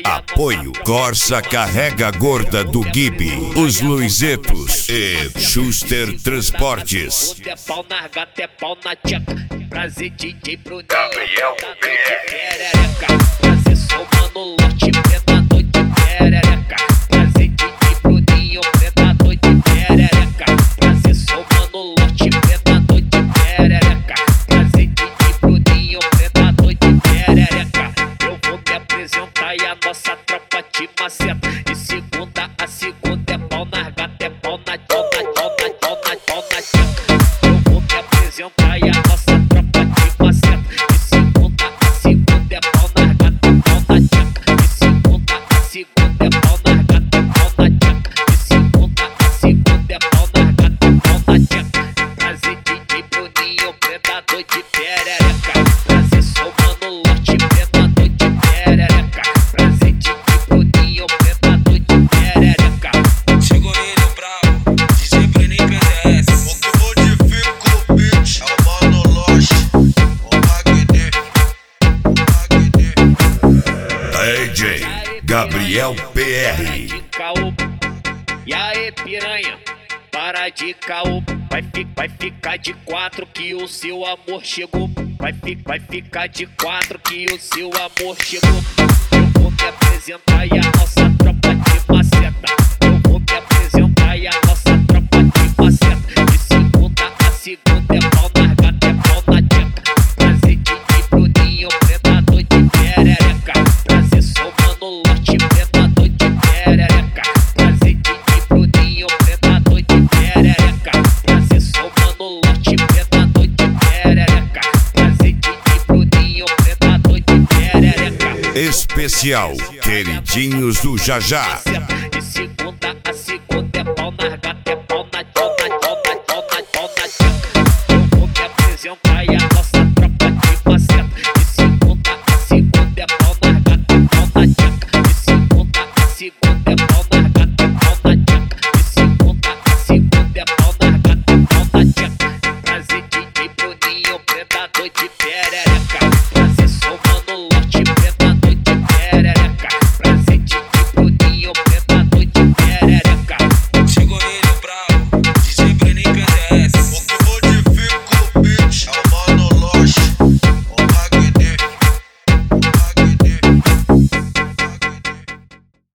Apoio Corsa Carrega Gorda do Gibi, Os Luizetos e Schuster Transportes. É pau na gata, é pau na tcheca. Prazer DJ Bruninho, Gabriel perereca. Prazer somando lote, predador de perereca. Prazer DJ Bruninho, predador de perereca. Prazer somando lote, predador de perereca. Prazer DJ Bruninho, predador de perereca. Eu vou me apresentar e a nossa tropa te maceta. De segunda a segunda é pau na gata, é pau na tcheca. Eu vou me apresentar e a nossa tropa te maceta. De segunda a segunda é pau na gata, é pau na tcheca. De segunda a segunda é pau na gata, é pau na tcheca. De segunda a segunda é pau na gata, é pau na tcheca. Prazer DJ Bruninho, predador de perereca. Prazer somando lote, predador de perereca. Prazer DJ Bruninho, predador de perereca. Chegou ele, o brabo, DJ Bruninho PDS. O que modifica o beat é o Mano Loche, o Magni. DJ Gabriel PR. E aí, piranha, para de caô. Vai ficar de quatro que o seu amor chegou. Vai ficar de quatro que o seu amor chegou. Eu vou me apresentar e a nossa tropa te maceta. Eu vou me apresentar e a nossa tropa te maceta. De segunda a segunda é pau na gata, é pau na tcheca. Prazer DJ Bruninho, predador de perereca. Prazer somando lote, predador de perereca. Prazer DJ Bruninho, predador de perereca. Prazer somando lote, predador de perereca. Prazer DJ Bruninho, predador de perereca. Especial Queridinhos do Jajá. De